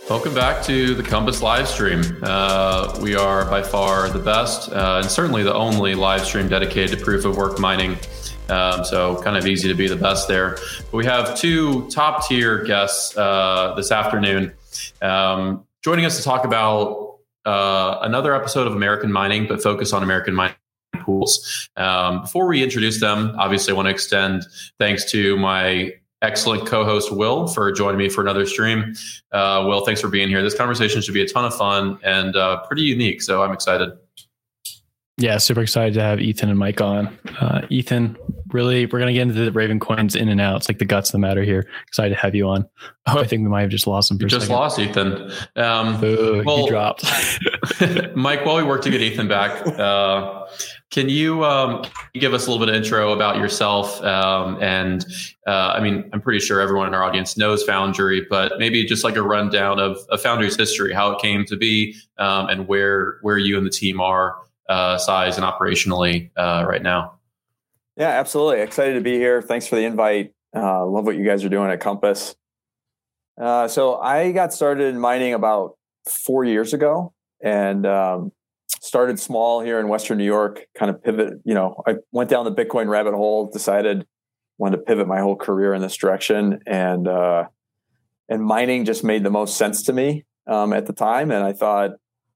Welcome back to the Compass live stream. We are by far the best and certainly the only live stream dedicated to proof of work mining. So kind of easy to be the best there. But we have two top tier guests this afternoon joining us to talk about another episode of American Mining, but focus on American mining pools. Before we introduce them, obviously I want to extend thanks to my excellent co-host Will for joining me for another stream. Will, thanks for being here. This conversation should be a ton of fun and pretty unique, so I'm excited. Yeah, super excited to have Ethan and Mike on. Ethan, really, we're going to get into the Raven coins in and out. It's like the guts of the matter here. Excited to have you on. Oh, I think we might have just lost him for a second. Just lost Ethan. He dropped. Mike, while we work to get Ethan back, can you give us a little bit of intro about yourself? I mean, I'm pretty sure everyone in our audience knows Foundry, but maybe just like a rundown of Foundry's history, how it came to be, and where you and the team are size and operationally right now. Yeah, absolutely. Excited to be here. Thanks for the invite. Love what you guys are doing at Compass. So I got started in mining about 4 years ago and started small here in Western New York, kind of pivot. I went down the Bitcoin rabbit hole, decided wanted to pivot my whole career in this direction. And mining just made the most sense to me at the time. And I thought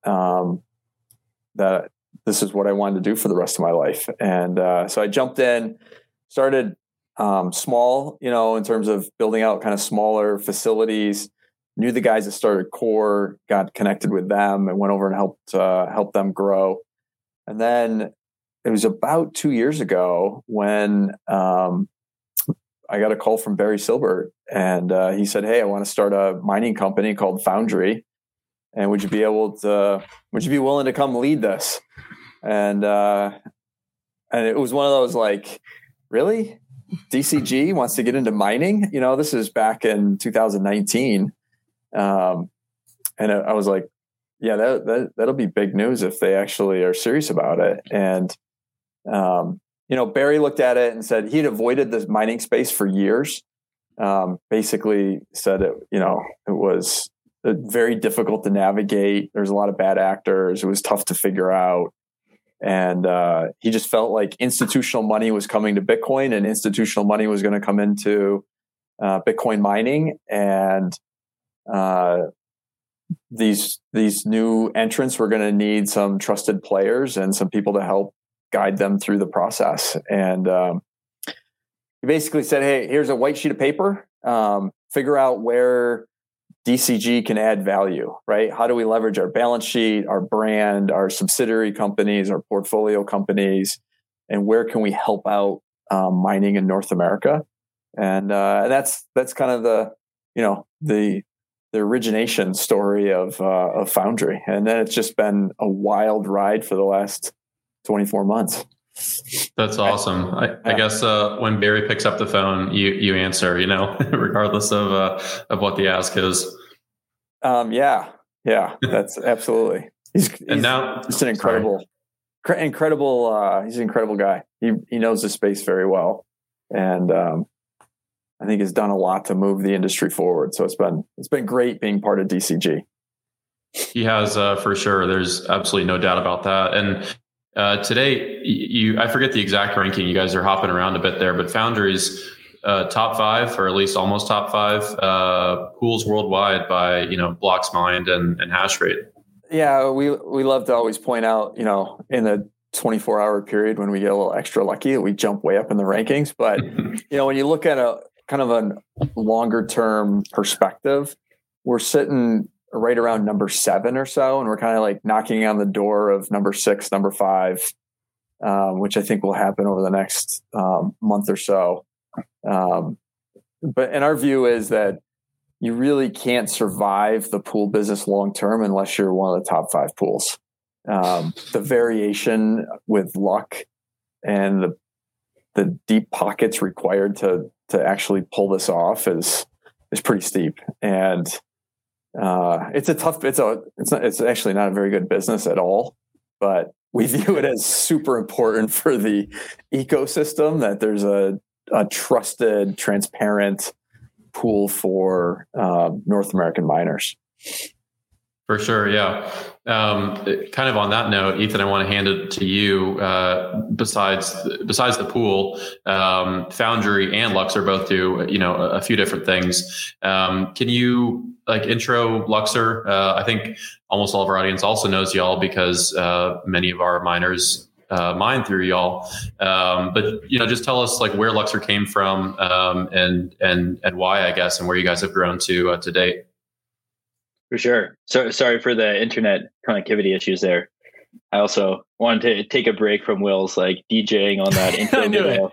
that this is what I wanted to do for the rest of my life. And so I jumped in, started small, in terms of building out kind of smaller facilities, knew the guys that started Core, got connected with them and went over and helped them grow. And then it was about 2 years ago when I got a call from Barry Silbert, and he said, "Hey, I want to start a mining company called Foundry. And would you be willing to come lead this?" And it was one of those like, really? DCG wants to get into mining? This is back in 2019. And I was like, yeah, that'll be big news if they actually are serious about it. And, Barry looked at it and said he'd avoided the mining space for years. Basically said it was very difficult to navigate. There's a lot of bad actors. It was tough to figure out. And he just felt like institutional money was coming to Bitcoin and institutional money was going to come into Bitcoin mining. And these new entrants were going to need some trusted players and some people to help guide them through the process. And he basically said, "Hey, here's a white sheet of paper. Figure out where DCG can add value, right? How do we leverage our balance sheet, our brand, our subsidiary companies, our portfolio companies, and where can we help out mining in North America?" And that's kind of the origination story of Foundry. And then it's just been a wild ride for the last 24 months. That's awesome. I guess when Barry picks up the phone, you answer, regardless of what the ask is. Yeah, that's absolutely. He's just an incredible. He's an incredible guy. He knows the space very well, and I think has done a lot to move the industry forward. So it's been great being part of DCG. He has for sure. There's absolutely no doubt about that. And today, I forget the exact ranking. You guys are hopping around a bit there, but Foundry's top 5, or at least almost top 5 pools worldwide by blocks mined and hash rate. Yeah, we love to always point out, in the 24-hour period when we get a little extra lucky, we jump way up in the rankings. But when you look at a kind of a longer term perspective, we're sitting right around number 7 or so, and we're kind of like knocking on the door of number 6, number 5, which I think will happen over the next month or so. But our view is that you really can't survive the pool business long term unless you're one of the top 5 pools. The variation with luck and the deep pockets required to actually pull this off is pretty steep. And it's actually not a very good business at all, but we view it as super important for the ecosystem that there's a trusted, transparent pool for North American miners. For sure, yeah. Kind of on that note, Ethan, I want to hand it to you. Besides the pool, Foundry and Luxor both do a few different things. Can you intro Luxor? I think almost all of our audience also knows y'all because many of our miners mine through y'all. But just tell us where Luxor came from and why, I guess, and where you guys have grown to date. For sure. So sorry for the internet connectivity issues there. I also wanted to take a break from Will's DJing on that intro video.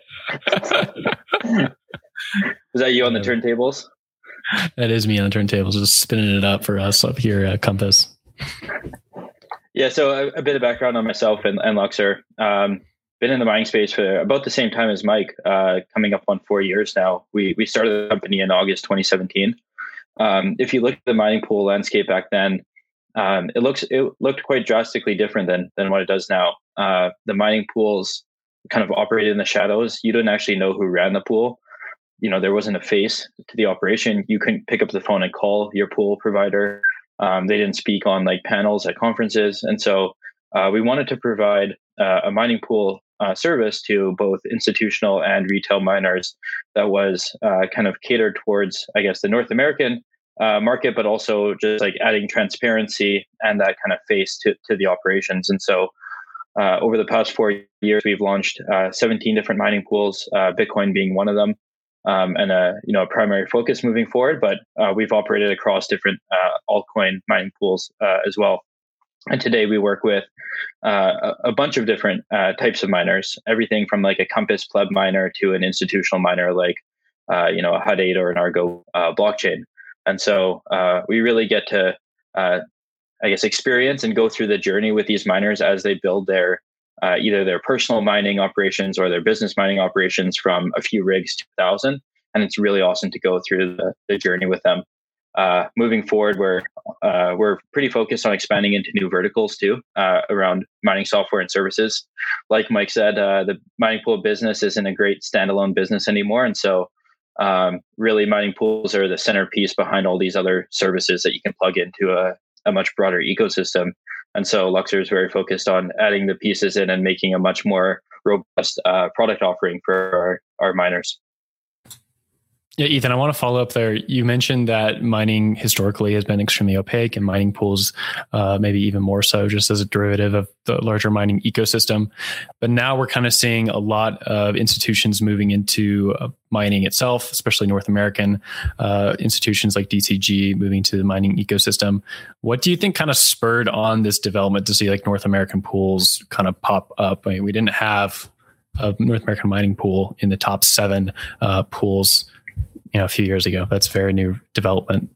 Was that you on the turntables? That is me on the turntables, just spinning it up for us up here at Compass. Yeah, so a bit of background on myself and Luxor. Been in the mining space for about the same time as Mike, coming up on 4 years now. We started the company in August 2017. If you look at the mining pool landscape back then, it looked quite drastically different than what it does now. The mining pools kind of operated in the shadows. You didn't actually know who ran the pool. There wasn't a face to the operation. You couldn't pick up the phone and call your pool provider. They didn't speak on panels at conferences. And so we wanted to provide a mining pool service to both institutional and retail miners that was kind of catered towards, I guess, the North American market, but also just adding transparency and that kind of face to the operations. And so over the past 4 years, we've launched 17 different mining pools, Bitcoin being one of them, and a primary focus moving forward. But we've operated across different altcoin mining pools as well. And today we work with a bunch of different types of miners, everything from a Compass pleb miner to an institutional miner like a Hut 8 or an Argo blockchain. And so we really get to, experience and go through the journey with these miners as they build their either their personal mining operations or their business mining operations from a few rigs to 1,000. And it's really awesome to go through the journey with them. Moving forward, we're pretty focused on expanding into new verticals too, around mining software and services. Like Mike said, the mining pool business isn't a great standalone business anymore. And so really mining pools are the centerpiece behind all these other services that you can plug into a much broader ecosystem. And so Luxor is very focused on adding the pieces in and making a much more robust product offering for our miners. Yeah, Ethan, I want to follow up there. You mentioned that mining historically has been extremely opaque and mining pools maybe even more so just as a derivative of the larger mining ecosystem. But now we're kind of seeing a lot of institutions moving into mining itself, especially North American institutions like DCG moving to the mining ecosystem. What do you think kind of spurred on this development to see North American pools kind of pop up? I mean, we didn't have a North American mining pool in the top 7 pools a few years ago. That's very new development.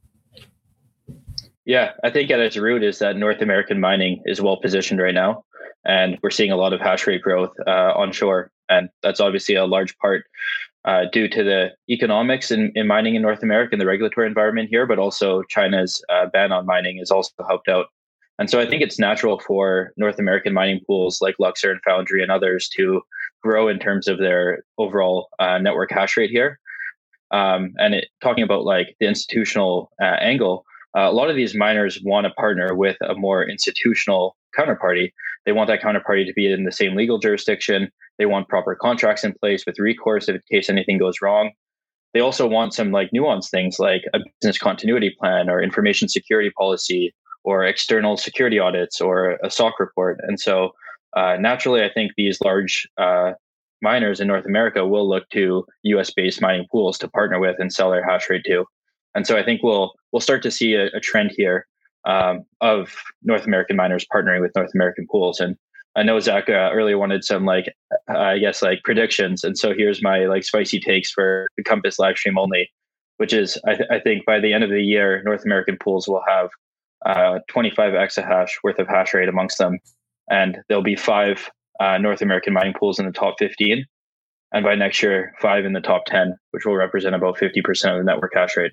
Yeah, I think at its root is that North American mining is well positioned right now, and we're seeing a lot of hash rate growth onshore, and that's obviously a large part due to the economics in mining in North America and the regulatory environment here, but also China's ban on mining has also helped out. And so I think it's natural for North American mining pools like Luxor and Foundry and others to grow in terms of their overall network hash rate here. Talking about the institutional angle, a lot of these miners want to partner with a more institutional counterparty. They want that counterparty to be in the same legal jurisdiction. They want proper contracts in place with recourse in case anything goes wrong. They also want some nuanced things like a business continuity plan or information security policy or external security audits or a SOC report. And so naturally, I think these large miners in North America will look to US-based mining pools to partner with and sell their hash rate to. And so I think we'll start to see a trend here of North American miners partnering with North American pools. And I know Zach earlier wanted some predictions. And so here's my spicy takes for the Compass live stream only, which is I think by the end of the year, North American pools will have 25 exahash worth of hash rate amongst them. And there'll be 5 North American mining pools in the top 15. And by next year, 5 in the top 10, which will represent about 50% of the network hash rate.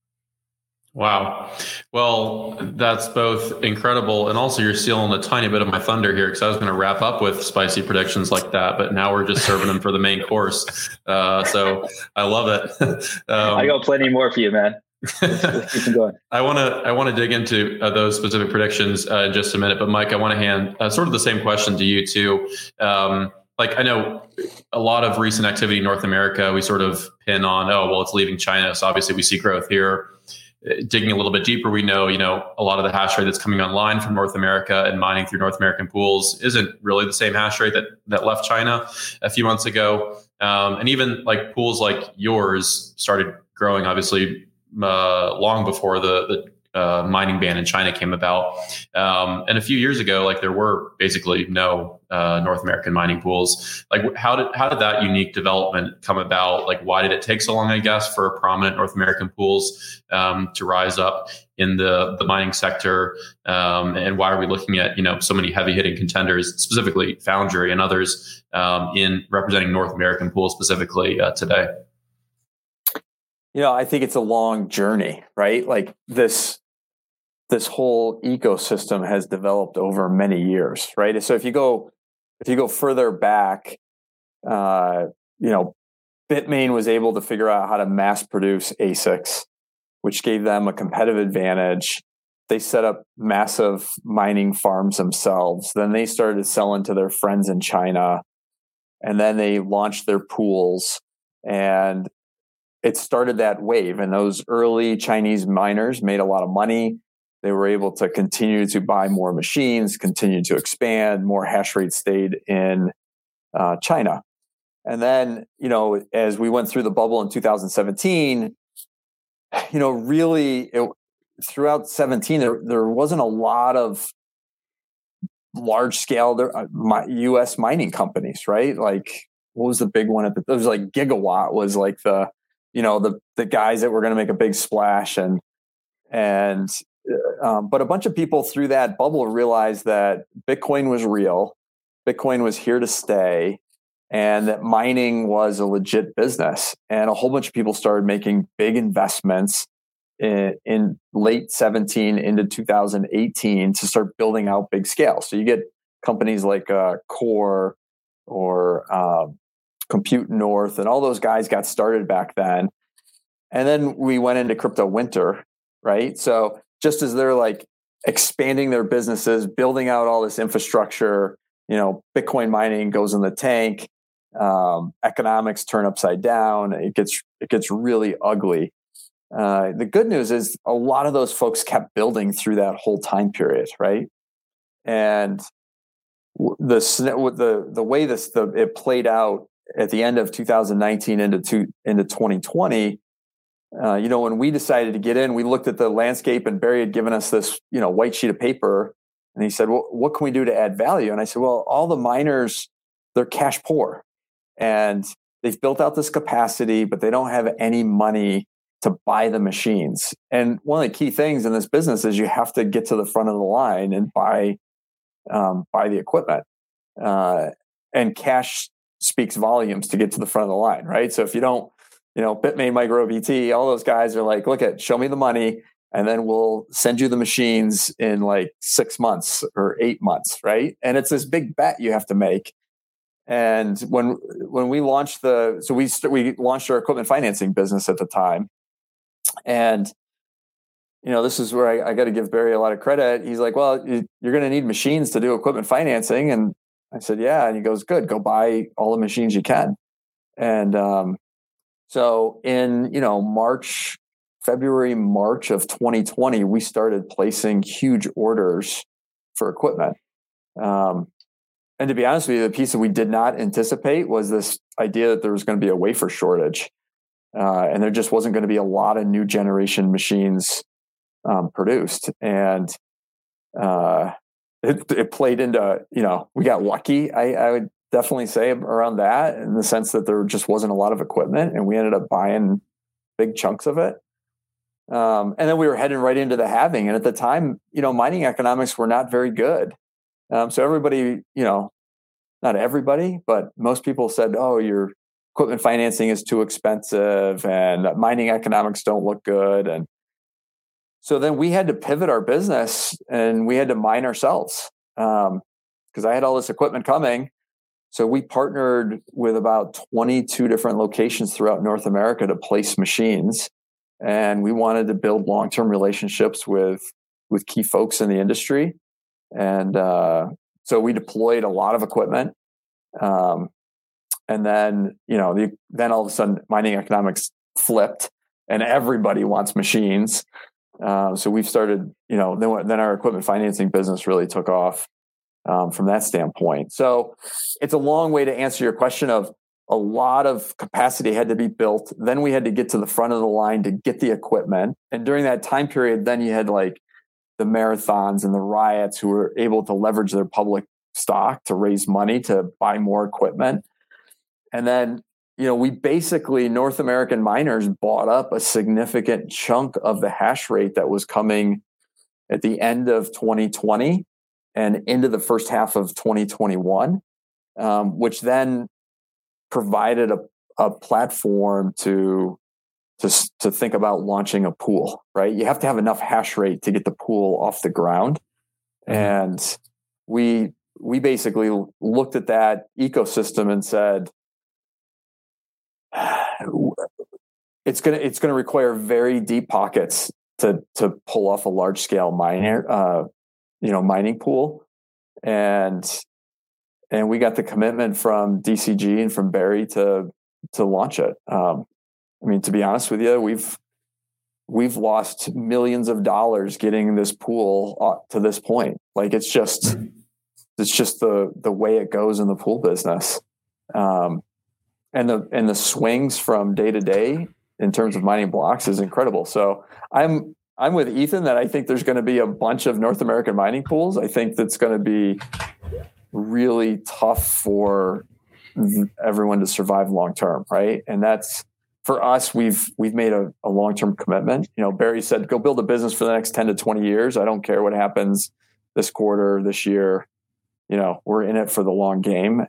Wow. Well, that's both incredible. And also you're stealing a tiny bit of my thunder here because I was going to wrap up with spicy predictions like that, but now we're just serving them for the main course. So I love it. I got plenty more for you, man. let's keep them going. I want to dig into those specific predictions in just a minute, but Mike, I want to hand sort of the same question to you too. I know a lot of recent activity in North America, we sort of pin on, oh, well, it's leaving China. So obviously we see growth here. Digging a little bit deeper, we know, a lot of the hash rate that's coming online from North America and mining through North American pools isn't really the same hash rate that left China a few months ago. And even like pools like yours started growing, obviously, long before the mining ban in China came about. And a few years ago, there were basically no North American mining pools. How did that unique development come about? Why did it take so long, I guess, for prominent North American pools to rise up in the mining sector? And why are we looking at, so many heavy hitting contenders, specifically Foundry and others in representing North American pools specifically today? I think it's a long journey, right? This whole ecosystem has developed over many years, right? So if you go further back, Bitmain was able to figure out how to mass produce ASICs, which gave them a competitive advantage. They set up massive mining farms themselves. Then they started selling to their friends in China, and then they launched their pools, and it started that wave. And those early Chinese miners made a lot of money. They were able to continue to buy more machines, continue to expand, more hash rate stayed in China. And then, as we went through the bubble in 2017, throughout 17, there wasn't a lot of large scale U.S. mining companies, right? What was the big one? It was Gigawatt was the guys that were going to make a big splash, but a bunch of people through that bubble realized that Bitcoin was real, Bitcoin was here to stay, and that mining was a legit business. And a whole bunch of people started making big investments in late 17 into 2018 to start building out big scale. So you get companies like Core or Compute North, and all those guys got started back then. And then we went into crypto winter, right? So just as they're expanding their businesses, building out all this infrastructure, Bitcoin mining goes in the tank, economics turn upside down. It gets really ugly. The good news is a lot of those folks kept building through that whole time period, right? And the way it played out at the end of 2019 into 2020. When we decided to get in, we looked at the landscape, and Barry had given us this, white sheet of paper, and he said, "Well, what can we do to add value?" And I said, "Well, all the miners, they're cash poor, and they've built out this capacity, but they don't have any money to buy the machines. And one of the key things in this business is you have to get to the front of the line and buy the equipment, and cash speaks volumes to get to the front of the line, right? So if you don't, Bitmain, MicroBT, all those guys are show me the money, and then we'll send you the machines in 6 months or 8 months, right? And it's this big bet you have to make. And when we launched we launched our equipment financing business at the time, and this is where I got to give Barry a lot of credit. He's like, "Well, you're going to need machines to do equipment financing," and I said, "Yeah," and he goes, "Good, go buy all the machines you can." And so in February, March of 2020, we started placing huge orders for equipment. And to be honest with you, the piece that we did not anticipate was this idea that there was going to be a wafer shortage, and there just wasn't going to be a lot of new generation machines produced. And it played into, we got lucky. I would definitely say around that, in the sense that there just wasn't a lot of equipment, and we ended up buying big chunks of it. And then we were heading right into the halving. And at the time, mining economics were not very good. So everybody, not everybody, but most people said, "Oh, your equipment financing is too expensive and mining economics don't look good." And so then we had to pivot our business, and we had to mine ourselves, because I had all this equipment coming. So we partnered with about 22 different locations throughout North America to place machines. and we wanted to build long-term relationships with key folks in the industry. And so we deployed a lot of equipment. And then, then all of a sudden mining economics flipped and everybody wants machines. So we've started, then our equipment financing business really took off from that standpoint. So it's a long way to answer your question of a lot of capacity had to be built. Then we had to get to the front of the line to get the equipment. And during that time period, then you had like the Marathons and the Riots who were able to leverage their public stock to raise money to buy more equipment. And then, we basically, North American miners bought up a significant chunk of the hash rate that was coming at the end of 2020 and into the first half of 2021, which then provided a platform to think about launching a pool, right? You have to have enough hash rate to get the pool off the ground. And we basically looked at that ecosystem and said, it's going to require very deep pockets to pull off a large scale mining pool. And we got the commitment from DCG and from Barry to launch it. To be honest with you, we've lost millions of dollars getting this pool to this point. Like it's just the way it goes in the pool business. And the swings from day to day in terms of mining blocks is incredible. So I'm with Ethan that I think there's going to be a bunch of North American mining pools. I think that's going to be really tough for everyone to survive long term, right? And that's for us. We've made a long term commitment. Barry said, "Go build a business for the next 10 to 20 years. I don't care what happens this quarter, this year. We're in it for the long game."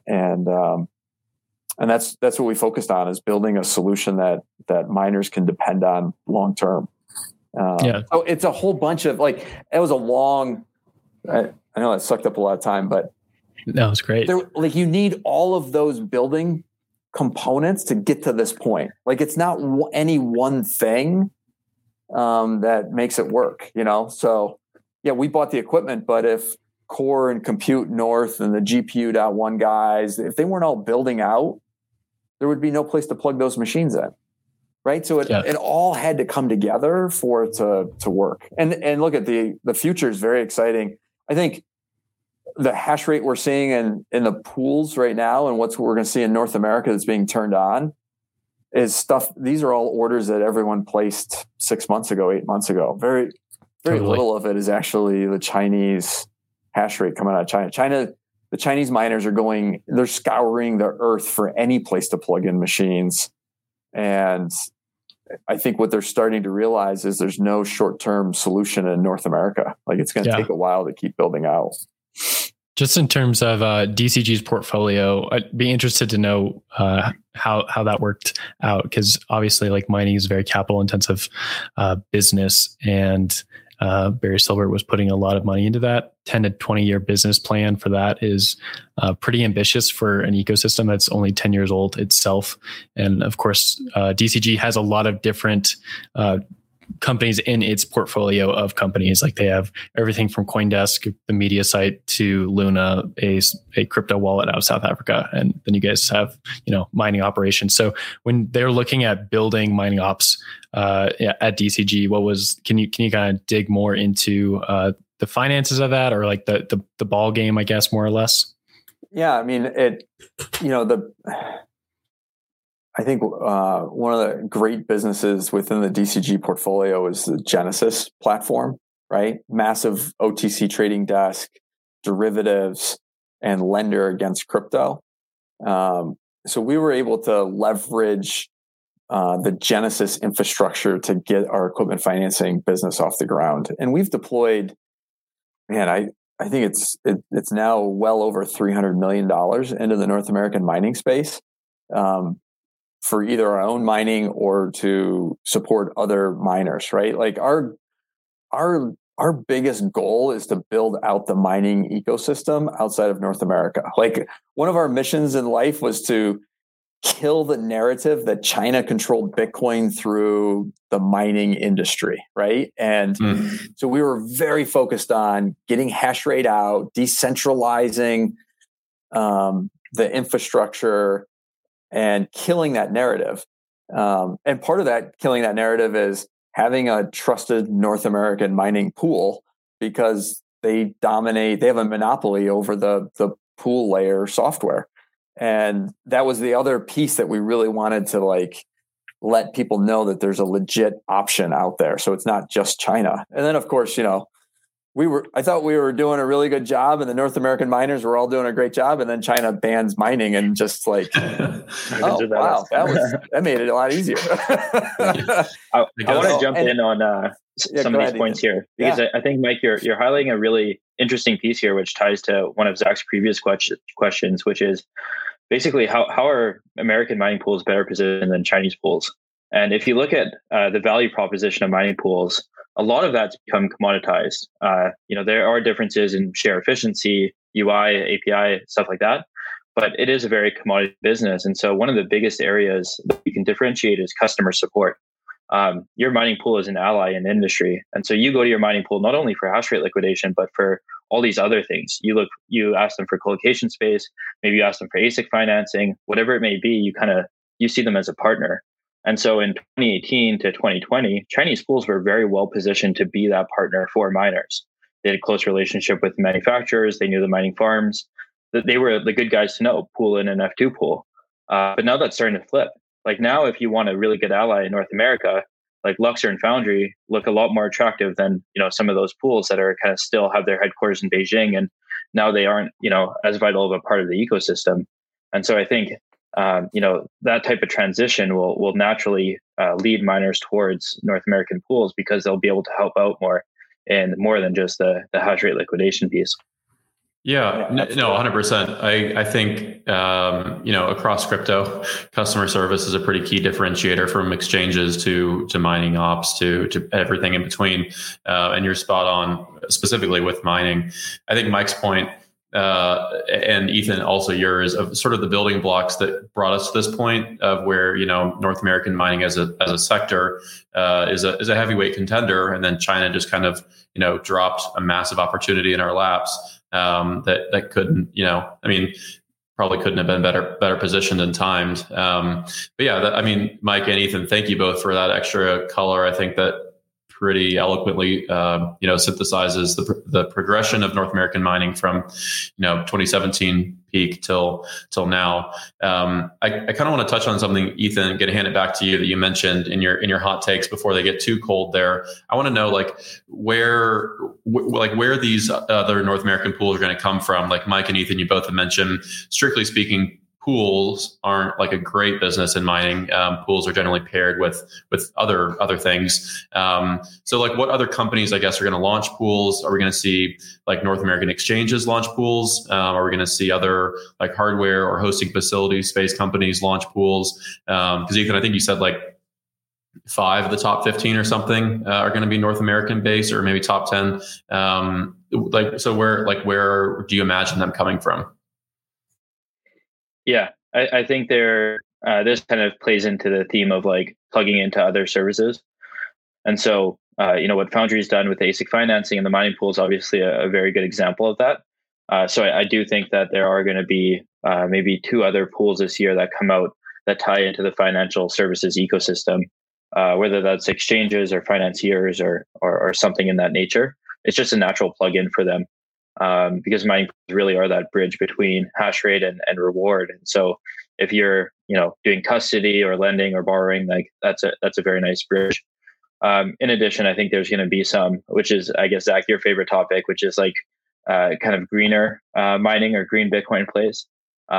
And that's what we focused on, is building a solution that miners can depend on long term. So it's a whole bunch of it was a long. I know it sucked up a lot of time, but that was great. You need all of those building components to get to this point. It's not any one thing that makes it work. So yeah, we bought the equipment, but if Core and Compute North and the GPU.1 guys, if they weren't all building out, there would be no place to plug those machines in, right? So it all had to come together for it to work. And look at the future is very exciting. I think the hash rate we're seeing in the pools right now and what we're going to see in North America that's being turned on is stuff. These are all orders that everyone placed 6 months ago, 8 months ago. Very, very little of it is actually the Chinese hash rate coming out of China. The Chinese miners they're scouring the earth for any place to plug in machines. And I think what they're starting to realize is there's no short-term solution in North America. It's going to take a while to keep building out. Just in terms of DCG's portfolio, I'd be interested to know how that worked out, because obviously mining is a very capital intensive business, and Barry Silbert was putting a lot of money into that. 10 to 20 year business plan for that is pretty ambitious for an ecosystem that's only 10 years old itself. And of course, DCG has a lot of different companies in its portfolio of companies. They have everything from CoinDesk, the media site, to Luna, a crypto wallet out of South Africa. And then you guys have, mining operations. So when they're looking at building mining ops at DCG, can you kind of dig more into the finances of that, or the ball game, I guess, more or less? Yeah. I think one of the great businesses within the DCG portfolio is the Genesis platform, right? Massive OTC trading desk, derivatives, and lender against crypto. So we were able to leverage the Genesis infrastructure to get our equipment financing business off the ground. And we've deployed, I think it's now well over $300 million into the North American mining space. For either our own mining or to support other miners, right? Our biggest goal is to build out the mining ecosystem outside of North America. One of our missions in life was to kill the narrative that China controlled Bitcoin through the mining industry, right? And so we were very focused on getting hash rate out, decentralizing the infrastructure, and killing that narrative. And part of that killing that narrative is having a trusted North American mining pool, because they dominate, they have a monopoly over the pool layer software. And that was the other piece that we really wanted to like let people know, that there's a legit option out there. So it's not just China. And then of course, I thought we were doing a really good job, and the North American miners were all doing a great job. And then China bans mining, and just like, oh, wow, that made it a lot easier. I want to jump in on some of these points here, because I think, Mike, you're highlighting a really interesting piece here, which ties to one of Zach's previous questions, which is basically how are American mining pools better positioned than Chinese pools? And if you look at the value proposition of mining pools, a lot of that's become commoditized. There are differences in share efficiency, UI, API, stuff like that, but it is a very commodity business. And so one of the biggest areas that you can differentiate is customer support. Your mining pool is an ally in the industry. And so you go to your mining pool, not only for hash rate liquidation, but for all these other things. You ask them for colocation space, maybe you ask them for ASIC financing, whatever it may be, you see them as a partner. And so in 2018 to 2020, Chinese pools were very well positioned to be that partner for miners. They had a close relationship with manufacturers. They knew the mining farms. They were the good guys to know, pool in an F2 pool. But now that's starting to flip. Like now, if you want a really good ally in North America, like Luxor and Foundry look a lot more attractive than, some of those pools that are kind of still have their headquarters in Beijing. And now they aren't, as vital of a part of the ecosystem. And so I think, that type of transition will naturally lead miners towards North American pools, because they'll be able to help out more than just the hash rate liquidation piece. Yeah, no, 100%. I think, across crypto, customer service is a pretty key differentiator from exchanges to mining ops to everything in between. And you're spot on, specifically with mining. I think Mike's point, and Ethan, also yours, of sort of the building blocks that brought us to this point of where, North American mining as a sector is a heavyweight contender. And then China just kind of, dropped a massive opportunity in our laps. That couldn't, probably couldn't have been better positioned and timed. But yeah, Mike and Ethan, thank you both for that extra color. I think that pretty eloquently, synthesizes the progression of North American mining from, 2017 peak till now. I kind of want to touch on something, Ethan, hand it back to you, that you mentioned in your hot takes before they get too cold there. I want to know where these other North American pools are going to come from. Like Mike and Ethan, you both have mentioned, strictly speaking, pools aren't like a great business in mining. Pools are generally paired with other things. So like what other companies, I guess, are going to launch pools? Are we going to see like North American exchanges launch pools? Are we going to see other like hardware or hosting facility space companies launch pools? Because Ethan, I think you said like 5 of the top 15 or something are going to be North American based, or maybe top 10. Where do you imagine them coming from? Yeah, I think this kind of plays into the theme of like plugging into other services. And so, what Foundry's done with ASIC financing and the mining pool is obviously a very good example of that. So I do think that there are going to be maybe 2 other pools this year that come out that tie into the financial services ecosystem, whether that's exchanges or financiers or something in that nature. It's just a natural plug-in for them. Because mining pools really are that bridge between hash rate and reward. And so if you're, doing custody or lending or borrowing, like that's a very nice bridge. In addition, I think there's going to be some, which is, I guess, Zach, your favorite topic, which is like kind of greener mining or green Bitcoin plays.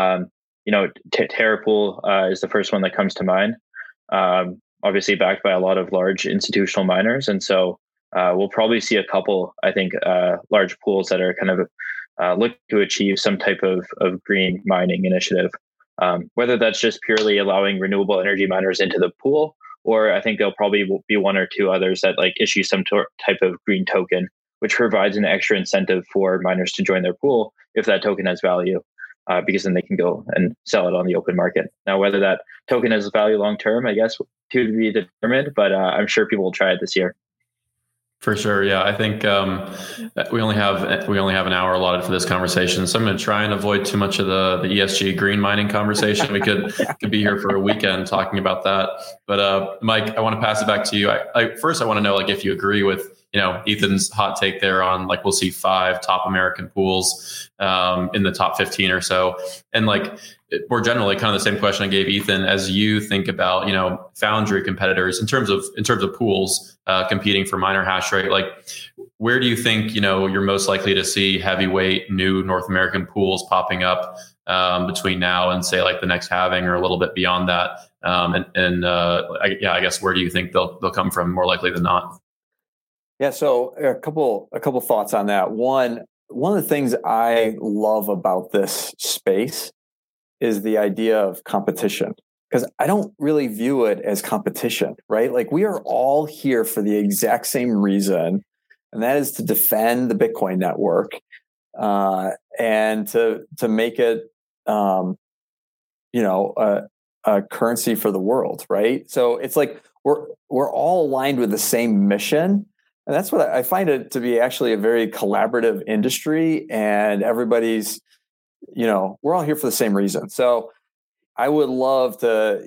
Terra Pool is the first one that comes to mind. Obviously backed by a lot of large institutional miners. And so we'll probably see a couple, I think, large pools that are kind of look to achieve some type of green mining initiative, whether that's just purely allowing renewable energy miners into the pool, or I think there'll probably be 1 or 2 others that like issue some type of green token, which provides an extra incentive for miners to join their pool if that token has value. because then they can go and sell it on the open market. Now, whether that token has value long term, I guess to be determined, but I'm sure people will try it this year. For sure, yeah. I think we only have an hour allotted for this conversation, so I'm going to try and avoid too much of the ESG green mining conversation. We could be here for a weekend talking about that. But Mike, I want to pass it back to you. First, I want to know if you agree with Ethan's hot take there on we'll see 5 top American pools in the top 15 or so, and more generally, kind of the same question I gave Ethan. As you think about Foundry competitors in terms of pools competing for miner hash rate, where do you think you're most likely to see heavyweight new North American pools popping up between now and say the next halving or a little bit beyond that? I guess where do you think they'll come from more likely than not? Yeah, so a couple thoughts on that. One of the things I love about this space is the idea of competition, because I don't really view it as competition, right? We are all here for the exact same reason, and that is to defend the Bitcoin network and to make it a currency for the world, right? So it's we're all aligned with the same mission. And that's what I find it to be, actually a very collaborative industry, and everybody's, we're all here for the same reason. So I would love to,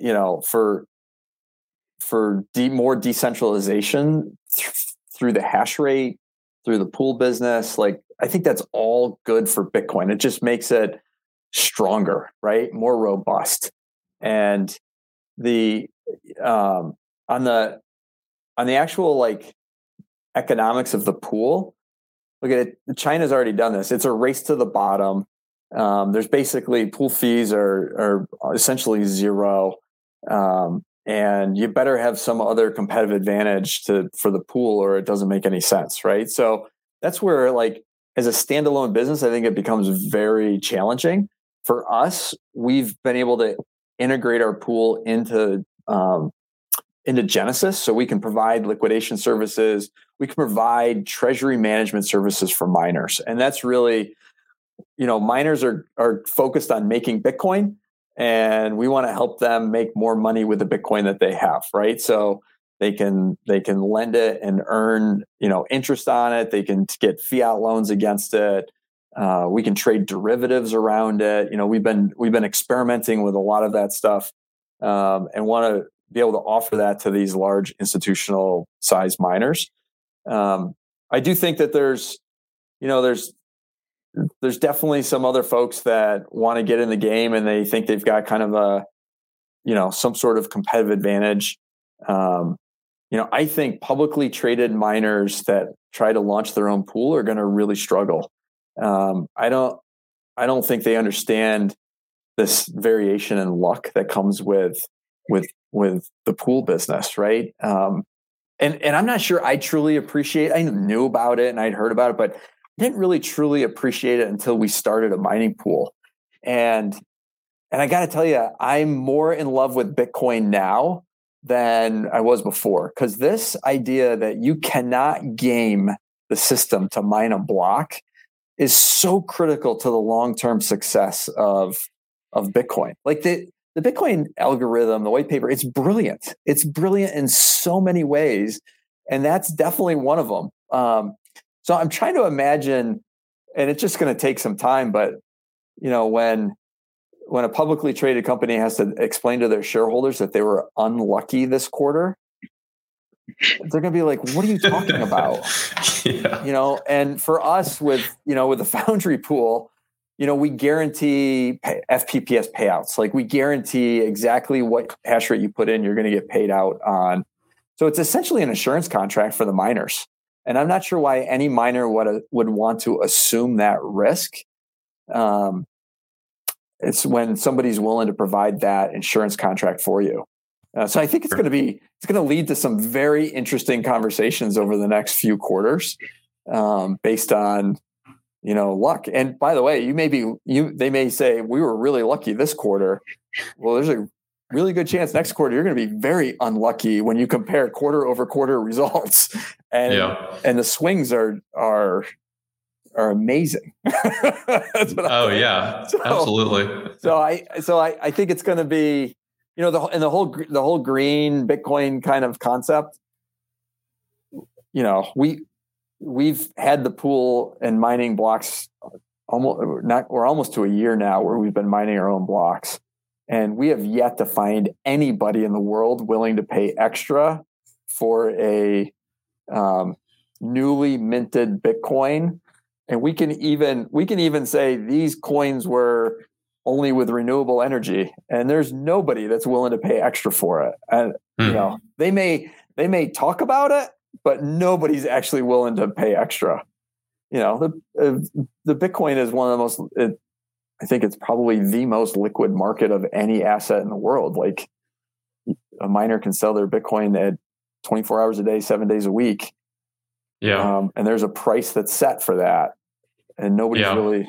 for more decentralization through the hash rate, through the pool business. I think that's all good for Bitcoin. It just makes it stronger, right? More robust. And on the actual economics of the pool, look at it. China's already done this. It's a race to the bottom. There's basically pool fees are essentially zero, and you better have some other competitive advantage for the pool, or it doesn't make any sense, right? So that's where, as a standalone business, I think it becomes very challenging for us. We've been able to integrate our pool into Genesis, so we can provide liquidation services. We can provide treasury management services for miners. And that's really, miners are focused on making Bitcoin, and we want to help them make more money with the Bitcoin that they have, right? So they can lend it and earn, interest on it. They can get fiat loans against it. We can trade derivatives around it. We've been experimenting with a lot of that stuff, and want to be able to offer that to these large institutional size miners. I do think that there's definitely some other folks that want to get in the game, and they think they've got kind of some sort of competitive advantage. I think publicly traded miners that try to launch their own pool are going to really struggle. I don't think they understand this variation in luck that comes with the pool business, right? And I'm not sure I truly appreciate. I knew about it and I'd heard about it, but I didn't really truly appreciate it until we started a mining pool. And I got to tell you, I'm more in love with Bitcoin now than I was before, because this idea that you cannot game the system to mine a block is so critical to the long-term success of Bitcoin. The Bitcoin algorithm, the white paper, it's brilliant. It's brilliant in so many ways, and that's definitely one of them. So I'm trying to imagine, and it's just going to take some time, but when a publicly traded company has to explain to their shareholders that they were unlucky this quarter, they're going to be like, "What are you talking about?" Yeah. And for us with the Foundry pool, we guarantee FPPS payouts. We guarantee exactly what hash rate you put in, you're going to get paid out on. So it's essentially an insurance contract for the miners. And I'm not sure why any miner would want to assume that risk. It's when somebody's willing to provide that insurance contract for you. So I think it's going to lead to some very interesting conversations over the next few quarters, based on luck. And by the way, they may say we were really lucky this quarter. Well, there's a really good chance next quarter you're going to be very unlucky when you compare quarter over quarter results. And the swings are are amazing. Absolutely. So I think it's going to be, the whole green Bitcoin kind of concept. We've had the pool and mining blocks we're almost to a year now where we've been mining our own blocks, and we have yet to find anybody in the world willing to pay extra for a newly minted Bitcoin. And we can even say these coins were only with renewable energy, and there's nobody that's willing to pay extra for it. And they may talk about it, but nobody's actually willing to pay extra. The Bitcoin is one of the most. I think it's probably the most liquid market of any asset in the world. Like, a miner can sell their Bitcoin at 24 hours a day, 7 days a week. Yeah. And there's a price that's set for that, and nobody's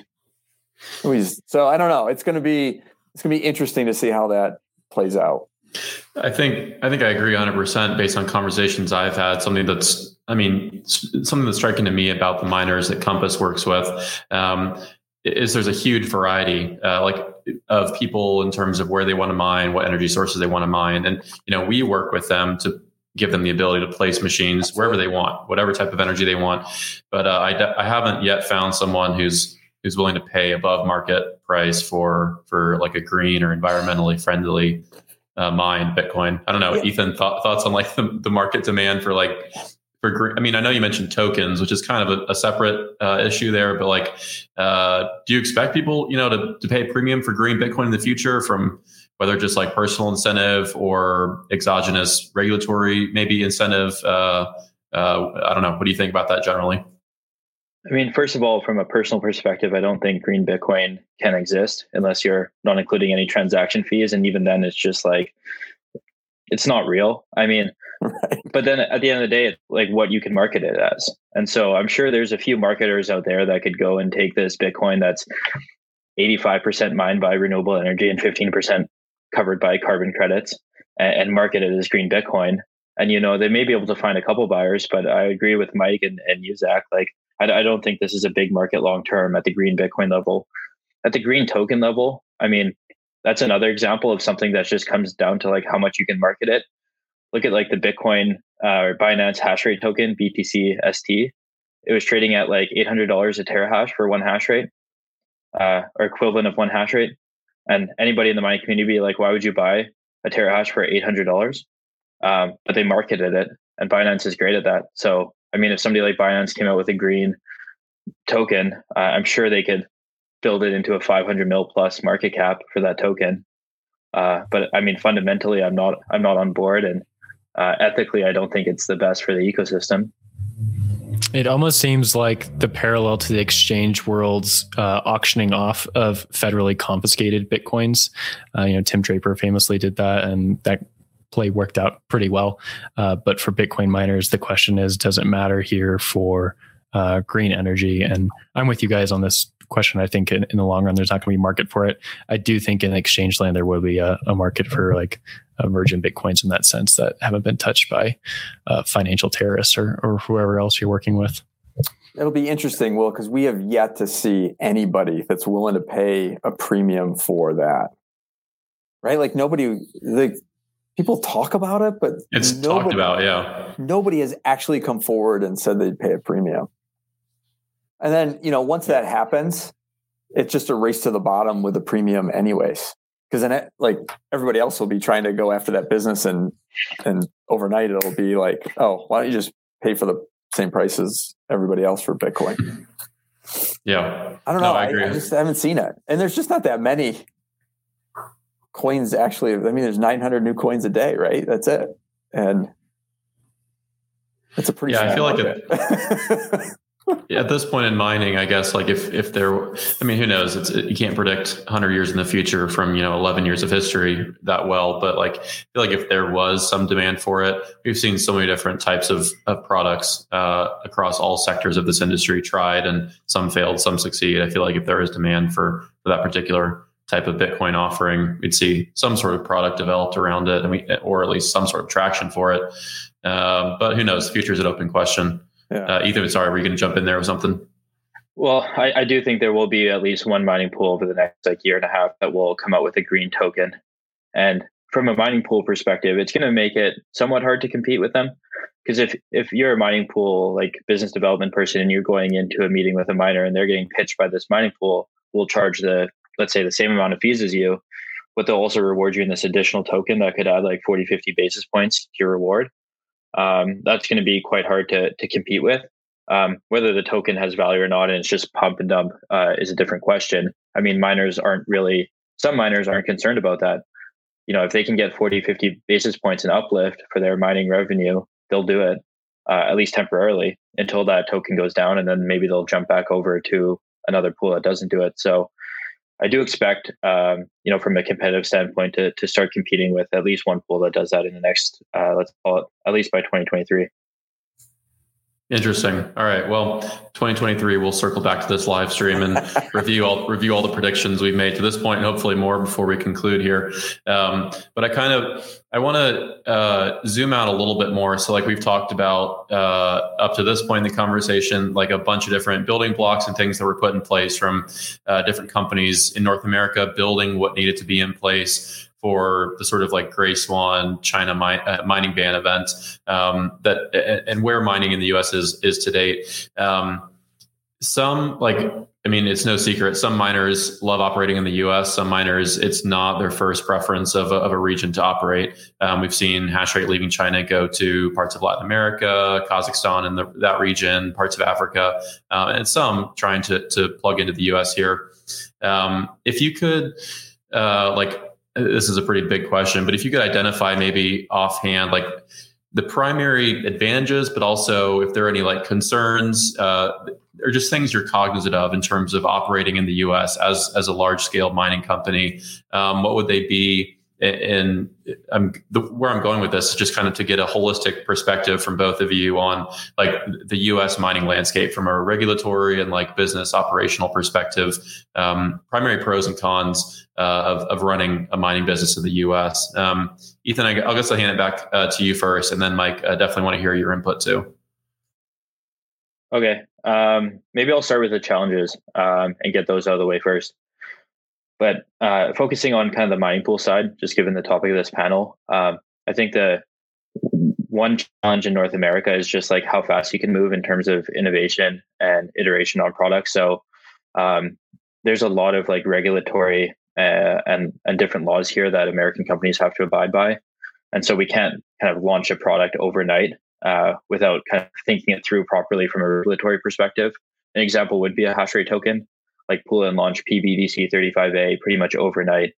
so I don't know. It's going to be interesting to see how that plays out. I think I agree 100% based on conversations I've had. Something that's striking to me about the miners that Compass works with is there's a huge variety of people in terms of where they want to mine, what energy sources they want to mine. And, we work with them to give them the ability to place machines wherever they want, whatever type of energy they want. But I haven't yet found someone who's willing to pay above market price for like a green or environmentally friendly mine Bitcoin. I don't know, Ethan, thoughts on like the market demand for green? I mean, I know you mentioned tokens, which is kind of a separate issue there, but do you expect people, to pay a premium for green Bitcoin in the future, from whether just like personal incentive or exogenous regulatory maybe incentive? I don't know. What do you think about that generally? I mean, first of all, from a personal perspective, I don't think green Bitcoin can exist unless you're not including any transaction fees. And even then, it's just it's not real. I mean, right. But then at the end of the day, it's like what you can market it as. And so I'm sure there's a few marketers out there that could go and take this Bitcoin that's 85% mined by renewable energy and 15% covered by carbon credits and market it as green Bitcoin. And, they may be able to find a couple buyers, but I agree with Mike and you, Zach. I don't think this is a big market long term at the green Bitcoin level. At the green token level, I mean, that's another example of something that just comes down to how much you can market it. Look at the Bitcoin or Binance hash rate token, BTC ST. It was trading at $800 a terahash for one hash rate, or equivalent of one hash rate. And anybody in the mining community be why would you buy a terahash for $800? But they marketed it, and Binance is great at that. So, I mean, if somebody like Binance came out with a green token, I'm sure they could build it into a 500 mil plus market cap for that token. But I mean, fundamentally, I'm not on board, and ethically, I don't think it's the best for the ecosystem. It almost seems like the parallel to the exchange world's auctioning off of federally confiscated Bitcoins. Tim Draper famously did that, and that play worked out pretty well. But for Bitcoin miners, the question is, does it matter here for green energy? And I'm with you guys on this question. I think in the long run, there's not going to be a market for it. I do think in exchange land, there will be a market for virgin Bitcoins in that sense that haven't been touched by financial terrorists or whoever else you're working with. It'll be interesting, Will, because we have yet to see anybody that's willing to pay a premium for that. Right? People talk about it, but it's talked about, yeah. Nobody has actually come forward and said they'd pay a premium. And then, once that happens, it's just a race to the bottom with a premium anyways. Because then everybody else will be trying to go after that business, and overnight it'll be why don't you just pay for the same price as everybody else for Bitcoin? Yeah. I don't know. I agree. I just haven't seen it. And there's just not that many coins actually. I mean, there's 900 new coins a day, right? That's it. And it's a pretty I feel market. At this point in mining, I guess, if there, I mean, who knows? You can't predict 100 years in the future from 11 years of history that well. But I feel if there was some demand for it, we've seen so many different types of products across all sectors of this industry tried, and some failed, some succeed. I feel if there is demand for that particular type of Bitcoin offering, we'd see some sort of product developed around it, or at least some sort of traction for it. But who knows? The future is an open question. Yeah. Ethan, sorry, were you going to jump in there with something? Well, I do think there will be at least one mining pool over the next year and a half that will come out with a green token. And from a mining pool perspective, it's going to make it somewhat hard to compete with them. Because if you're a mining pool business development person and you're going into a meeting with a miner and they're getting pitched by this mining pool, will charge let's say the same amount of fees as you, but they'll also reward you in this additional token that could add 40, 50 basis points to your reward. That's going to be quite hard to compete with. Whether the token has value or not, and it's just pump and dump, is a different question. I mean, some miners aren't concerned about that. If they can get 40, 50 basis points in uplift for their mining revenue, they'll do it, at least temporarily, until that token goes down. And then maybe they'll jump back over to another pool that doesn't do it. So I do expect, from a competitive standpoint, to start competing with at least one pool that does that in the next, let's call it, at least by 2023. Interesting. All right. Well, 2023, we'll circle back to this live stream and review all the predictions we've made to this point, and hopefully more before we conclude here. But I want to zoom out a little bit more. So we've talked about up to this point in the conversation, a bunch of different building blocks and things that were put in place from different companies in North America, building what needed to be in place for the sort of Gray Swan China mining ban event, and where mining in the U.S. is to date. It's no secret. Some miners love operating in the U.S. Some miners, it's not their first preference of a region to operate. We've seen hash rate leaving China go to parts of Latin America, Kazakhstan, and that region, parts of Africa, and some trying to plug into the U.S. here. If you could, this is a pretty big question, but if you could identify maybe offhand, the primary advantages, but also if there are any concerns or just things you're cognizant of in terms of operating in the U.S. as a large scale mining company, what would they be? And where I'm going with this is just kind of to get a holistic perspective from both of you on the U.S. mining landscape from a regulatory and business operational perspective, primary pros and cons of running a mining business in the U.S. Ethan, I guess I'll hand it back to you first, and then Mike, I definitely want to hear your input too. Okay, maybe I'll start with the challenges and get those out of the way first. But focusing on kind of the mining pool side, just given the topic of this panel, I think the one challenge in North America is just how fast you can move in terms of innovation and iteration on products. So there's a lot of regulatory and different laws here that American companies have to abide by. And so we can't kind of launch a product overnight without kind of thinking it through properly from a regulatory perspective. An example would be a hash rate token. Pool and launch PBDC 35A pretty much overnight.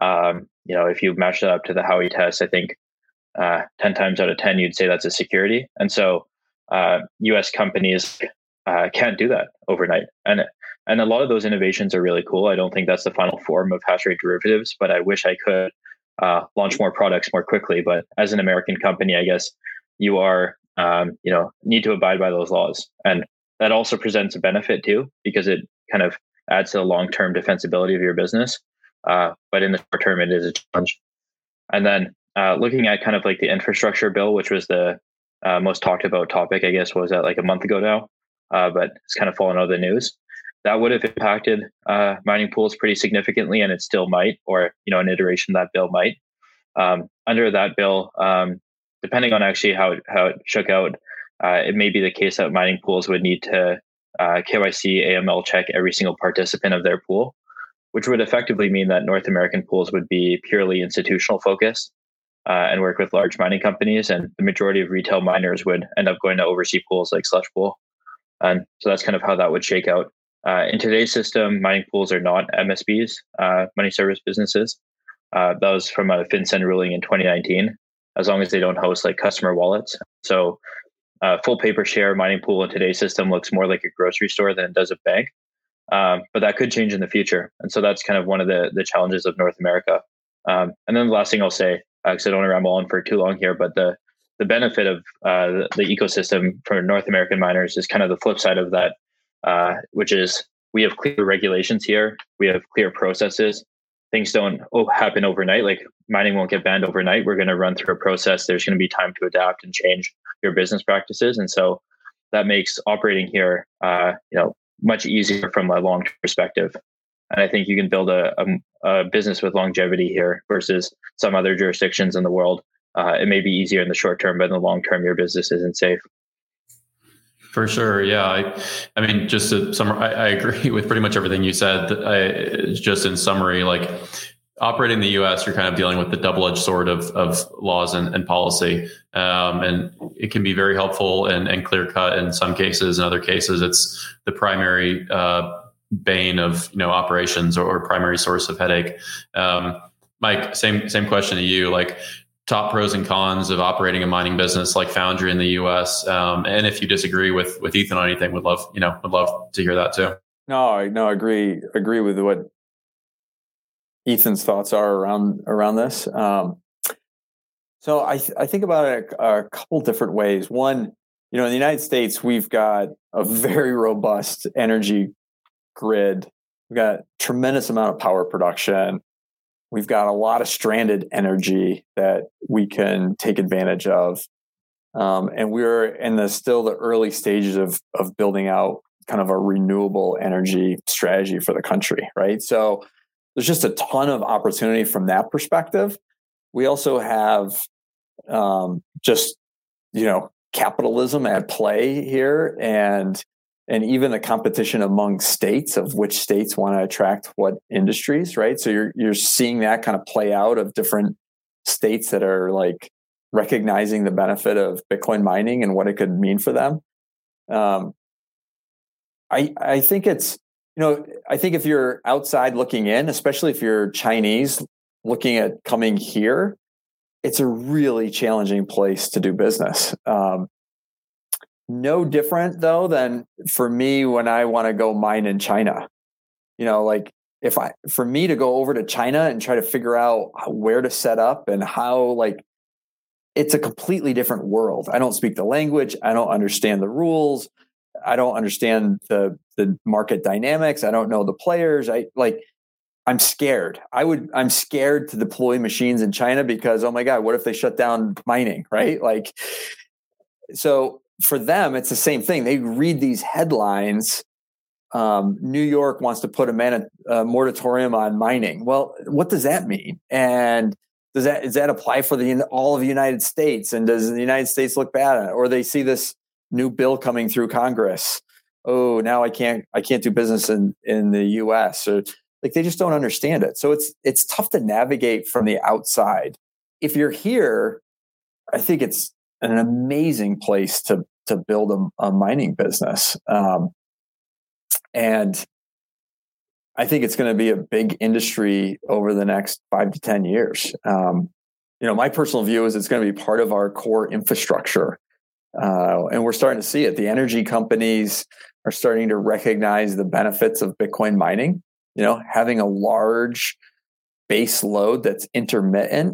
If you match that up to the Howey test, I think 10 times out of 10, you'd say that's a security. And so US companies can't do that overnight. And a lot of those innovations are really cool. I don't think that's the final form of hash rate derivatives, but I wish I could launch more products more quickly. But as an American company, I guess you are, need to abide by those laws. And that also presents a benefit too, because it kind of adds to the long-term defensibility of your business. But in the short term, it is a challenge. And then looking at kind of the infrastructure bill, which was the most talked about topic, I guess, was that a month ago now, but it's kind of fallen out of the news. That would have impacted mining pools pretty significantly, and it still might, or, an iteration of that bill might. Under that bill, depending on actually how it shook out, it may be the case that mining pools would need to KYC AML check every single participant of their pool, which would effectively mean that North American pools would be purely institutional focused and work with large mining companies, and the majority of retail miners would end up going to overseas pools like Slush Pool. And so that's kind of how that would shake out. In today's system, mining pools are not MSBs, money service businesses. That was from a FinCEN ruling in 2019, as long as they don't host customer wallets. So full paper share mining pool in today's system looks more like a grocery store than it does a bank. But that could change in the future. And so that's kind of one of the challenges of North America. And then the last thing I'll say, because I don't want to ramble on for too long here, but the benefit of the ecosystem for North American miners is kind of the flip side of that, which is we have clear regulations here. We have clear processes. Things don't happen overnight. Mining won't get banned overnight. We're going to run through a process. There's going to be time to adapt and change your business practices. And so that makes operating here, much easier from a long-term perspective. And I think you can build a business with longevity here versus some other jurisdictions in the world. It may be easier in the short term, but in the long term, your business isn't safe. For sure. Yeah. I mean, just to summarize, I agree with pretty much everything you said. Just in summary, like operating in the US, you're kind of dealing with the double-edged sword of laws and policy. And it can be very helpful and clear-cut in some cases. In other cases, it's the primary bane of operations or primary source of headache. Mike, same question to you. Like, top pros and cons of operating a mining business like Foundry in the U.S. And if you disagree with Ethan on anything, would love to hear that too. No, I agree with what Ethan's thoughts are around this. So I think about it a couple different ways. One, in the United States, we've got a very robust energy grid. We've got a tremendous amount of power production. We've got a lot of stranded energy that we can take advantage of. And we're in still the early stages of building out kind of a renewable energy strategy for the country, right? So there's just a ton of opportunity from that perspective. We also have capitalism at play here, and even the competition among states of which states want to attract what industries, right? So you're seeing that kind of play out of different states that are like recognizing the benefit of Bitcoin mining and what it could mean for them. I think it's, I think if you're outside looking in, especially if you're Chinese looking at coming here, it's a really challenging place to do business. No different though than for me when I want to go mine in China. For me to go over to China and try to figure out where to set up and how, it's a completely different world. I don't speak the language. I don't understand the rules. I don't understand the market dynamics. I don't know the players. I'm scared. I'm scared to deploy machines in China because, oh my God, what if they shut down mining, right? So for them, it's the same thing. They read these headlines. New York wants to put a moratorium on mining. Well, what does that mean? And does that apply for all of the United States? And does the United States look bad at it? Or they see this new bill coming through Congress. Oh, now I can't do business in the US. Or they just don't understand it. So it's tough to navigate from the outside. If you're here, I think it's an amazing place to build a mining business. And I think it's going to be a big industry over the next 5 to 10 years. My personal view is it's going to be part of our core infrastructure. And we're starting to see it. The energy companies are starting to recognize the benefits of Bitcoin mining. Having a large base load that's intermittent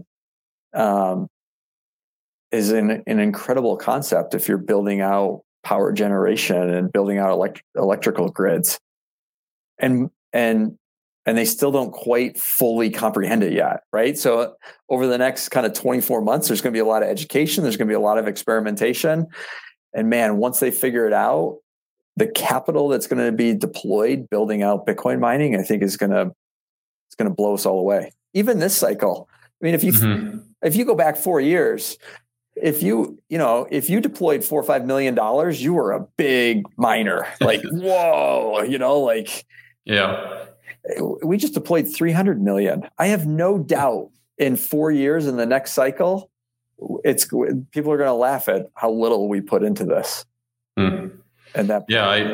is an incredible concept if you're building out power generation and building out electrical grids. And they still don't quite fully comprehend it yet, right? So over the next kind of 24 months, there's going to be a lot of education. There's going to be a lot of experimentation. And man, once they figure it out, the capital that's going to be deployed building out Bitcoin mining, I think is going to blow us all away. Even this cycle. I mean, if you go back 4 years, if you deployed $4 or $5 million, you were a big miner. Whoa, yeah. We just deployed 300 million. I have no doubt in 4 years in the next cycle, people are going to laugh at how little we put into this. And that,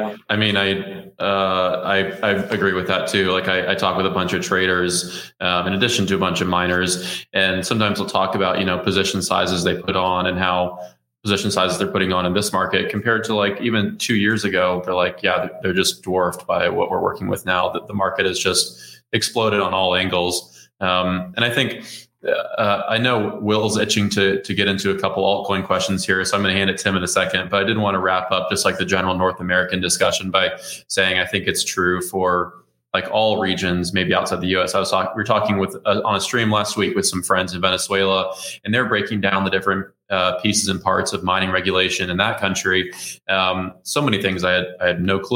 I agree with that too. I talk with a bunch of traders, in addition to a bunch of miners, and sometimes they'll talk about, position sizes they put on and how position sizes they're putting on in this market compared to even 2 years ago. They're they're just dwarfed by what we're working with now. That the market has just exploded on all angles. And I think, I know Will's itching to get into a couple altcoin questions here, so I'm going to hand it to him in a second. But I did want to wrap up just the general North American discussion by saying I think it's true for all regions, maybe outside the U.S. We were talking with on a stream last week with some friends in Venezuela, and they're breaking down the different pieces and parts of mining regulation in that country. So many things I had no clue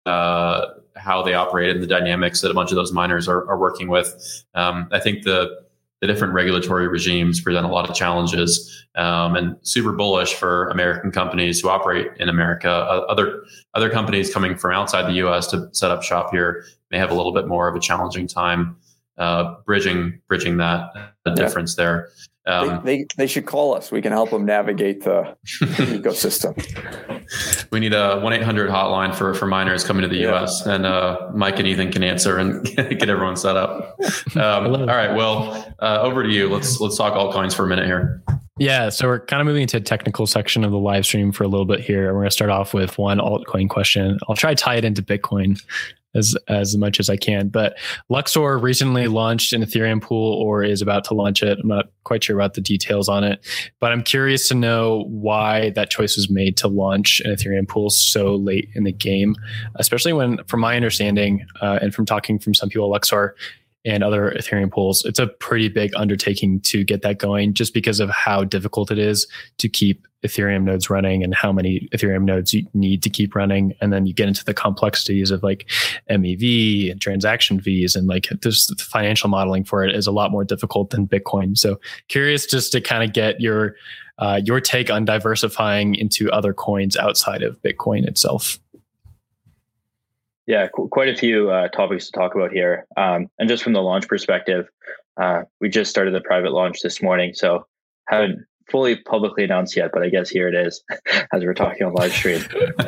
how they operate and the dynamics that a bunch of those miners are working with. I think the different regulatory regimes present a lot of challenges, and super bullish for American companies who operate in America. Other companies coming from outside the U.S. to set up shop here may have a little bit more of a challenging time bridging that difference there. They should call us. We can help them navigate the ecosystem. We need a 1-800 hotline for miners coming to the U.S. and Mike and Ethan can answer and get everyone set up. All right. Well, over to you. Let's talk altcoins for a minute here. Yeah, so we're kind of moving into a technical section of the live stream for a little bit here. We're going to start off with one altcoin question. I'll try to tie it into Bitcoin as much as I can. But Luxor recently launched an Ethereum pool, or is about to launch it. I'm not quite sure about the details on it, but I'm curious to know why that choice was made to launch an Ethereum pool so late in the game, especially when, from my understanding, and from talking from some people at Luxor and other Ethereum pools, it's a pretty big undertaking to get that going, just because of how difficult it is to keep Ethereum nodes running and how many Ethereum nodes you need to keep running. And then you get into the complexities of like MEV and transaction fees, and like this, the financial modeling for it is a lot more difficult than Bitcoin. So curious just to kind of get your take on diversifying into other coins outside of Bitcoin itself. Yeah, quite a few topics to talk about here. And just from the launch perspective, we just started the private launch this morning, so haven't fully publicly announced yet, but I guess here it is as we're talking on live stream.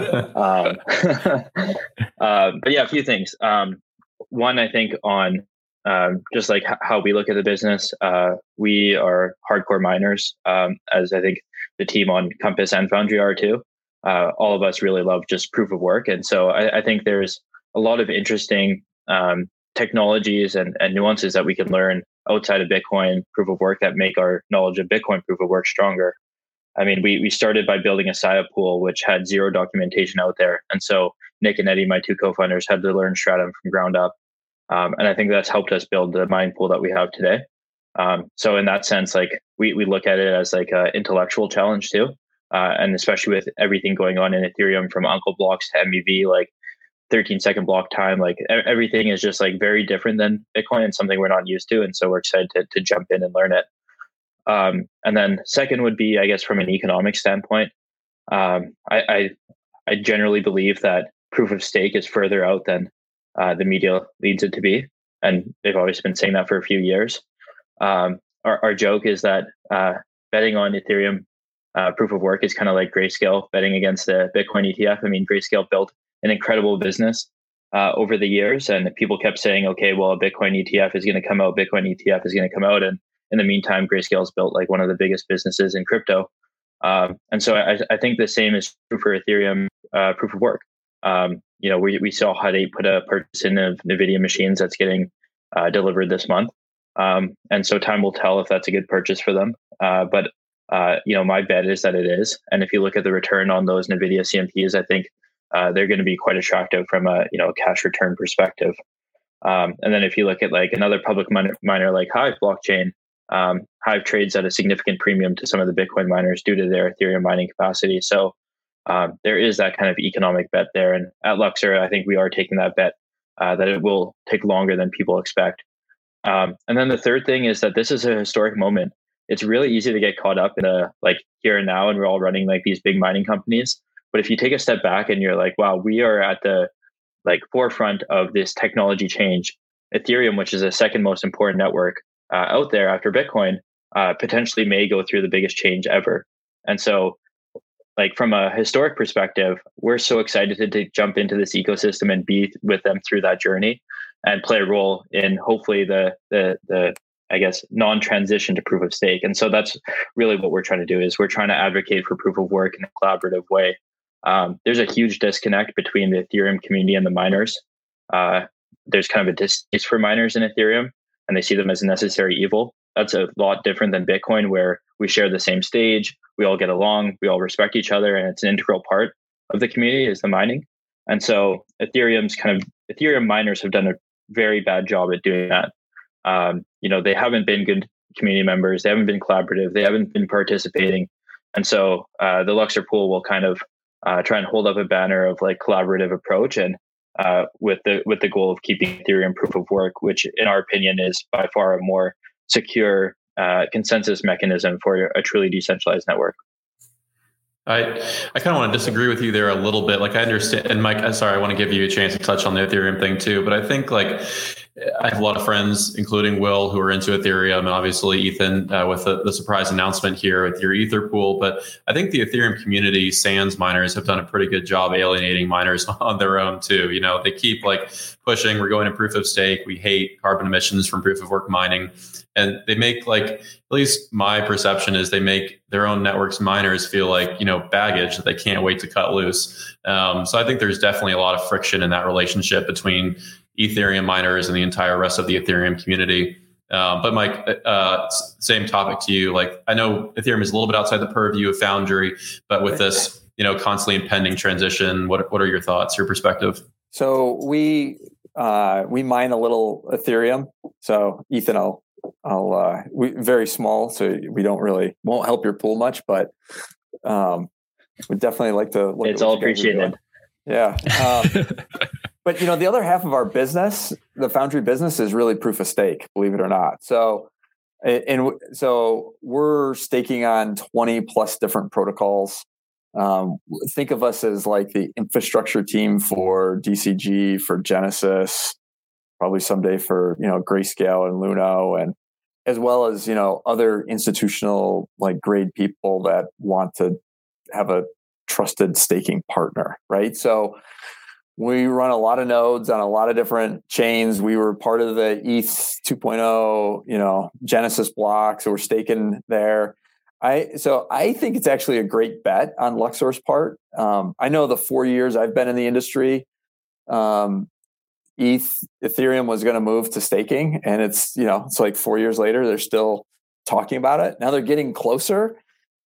But yeah, a few things. One, I think on just like how we look at the business, we are hardcore miners, as I think the team on Compass and Foundry are too. All of us really love just proof of work. And so I think there's a lot of interesting technologies and nuances that we can learn outside of Bitcoin proof of work that make our knowledge of Bitcoin proof of work stronger. I mean, we started by building a SIA pool, which had zero documentation out there. And so Nick and Eddie, my two co-founders, had to learn Stratum from ground up. And I think that's helped us build the mine pool that we have today. So in that sense, like we look at it as like an intellectual challenge too. And especially with everything going on in Ethereum, from uncle blocks to MEV, like 13-second block time, like everything is just like very different than Bitcoin and something we're not used to. And so we're excited to jump in and learn it. And then second would be, I guess, from an economic standpoint, I generally believe that proof of stake is further out than the media leads it to be. And they've always been saying that for a few years. Our joke is that betting on Ethereum proof of work is kind of like Grayscale betting against the Bitcoin ETF. I mean, Grayscale built an incredible business over the years, and people kept saying, okay, well, a Bitcoin ETF is going to come out, Bitcoin ETF is going to come out. And in the meantime, Grayscale's built like one of the biggest businesses in crypto. And so I think the same is true for Ethereum proof of work. We saw Hut 8 put a purchase in of NVIDIA machines that's getting delivered this month. And so time will tell if that's a good purchase for them. But my bet is that it is. And if you look at the return on those NVIDIA CMPs, I think they're going to be quite attractive from a cash return perspective. And then if you look at like another public miner like Hive blockchain, Hive trades at a significant premium to some of the Bitcoin miners due to their Ethereum mining capacity. So there is that kind of economic bet there. And at Luxor, I think we are taking that bet that it will take longer than people expect. And then the third thing is that this is a historic moment. It's really easy to get caught up in a like here and now, and we're all running like these big mining companies. But if you take a step back and you're like, wow, we are at the like forefront of this technology change. Ethereum, which is the second most important network out there after Bitcoin, potentially may go through the biggest change ever. And so like from a historic perspective, we're so excited to jump into this ecosystem and be with them through that journey and play a role in hopefully the I guess, non-transition to proof of stake. And so that's really what we're trying to do, is we're trying to advocate for proof of work in a collaborative way. There's a huge disconnect between the Ethereum community and the miners. There's kind of a distaste for miners in Ethereum, and they see them as a necessary evil. That's a lot different than Bitcoin, where we share the same stage, we all get along, we all respect each other, and it's an integral part of the community is the mining. And so Ethereum miners have done a very bad job at doing that. They haven't been good community members. They haven't been collaborative. They haven't been participating. And so the Luxor pool will kind of try and hold up a banner of like collaborative approach and with the goal of keeping Ethereum proof of work, which in our opinion is by far a more secure consensus mechanism for a truly decentralized network. I kind of want to disagree with you there a little bit. Like I understand, and Mike, sorry, I want to give you a chance to touch on the Ethereum thing too. But I think like I have a lot of friends, including Will, who are into Ethereum, and obviously Ethan with the surprise announcement here with your Ether pool. But I think the Ethereum community, Sands miners, have done a pretty good job alienating miners on their own too. You know, they keep like pushing, we're going to proof of stake. We hate carbon emissions from proof of work mining. And they make like, at least my perception is they make their own networks miners feel like, you know, baggage that they can't wait to cut loose. So I think there's definitely a lot of friction in that relationship between Ethereum miners and the entire rest of the Ethereum community. But Mike, same topic to you. Like I know Ethereum is a little bit outside the purview of Foundry, but with this, you know, constantly impending transition, what are your thoughts, your perspective? So we mine a little Ethereum. So Ethan, we very small, so we won't help your pool much, but we'd definitely like to look. It's all appreciated. Yeah. But you know, the other half of our business, the Foundry business, is really proof of stake, believe it or not. So we're staking on 20 plus different protocols. Think of us as like the infrastructure team for DCG, for Genesis, probably someday for, you know, Grayscale and Luno, and as well as, you know, other institutional like grade people that want to have a trusted staking partner, right? So we run a lot of nodes on a lot of different chains. We were part of the ETH 2.0, you know, Genesis block, so we're staking there. So I think it's actually a great bet on Luxor's part. I know the 4 years I've been in the industry, Ethereum was going to move to staking, and it's like 4 years later they're still talking about it. Now they're getting closer,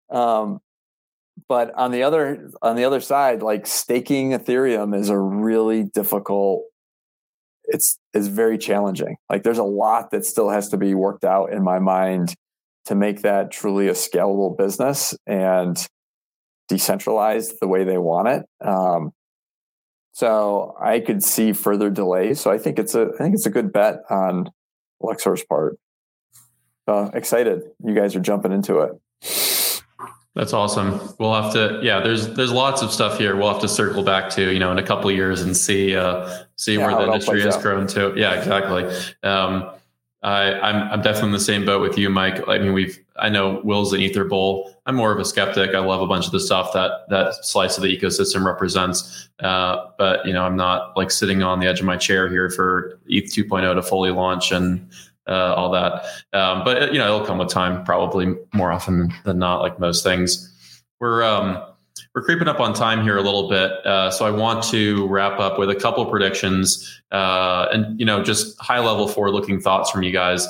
but on the other side, like staking Ethereum is a really difficult. It's very challenging. Like there's a lot that still has to be worked out in my mind to make that truly a scalable business and decentralized the way they want it. So I could see further delays. So I think it's a good bet on Luxor's part. Excited you guys are jumping into it. That's awesome. We'll have to, there's lots of stuff here. We'll have to circle back to, in a couple of years and see where the industry has grown to. Yeah, exactly. I'm definitely in the same boat with you, Mike. I mean, I know Will's an Ether bull. I'm more of a skeptic. I love a bunch of the stuff that slice of the ecosystem represents. But I'm not like sitting on the edge of my chair here for ETH 2.0 to fully launch and all that. But it'll come with time, probably more often than not, like most things. We're creeping up on time here a little bit. So I want to wrap up with a couple of predictions and just high level forward looking thoughts from you guys.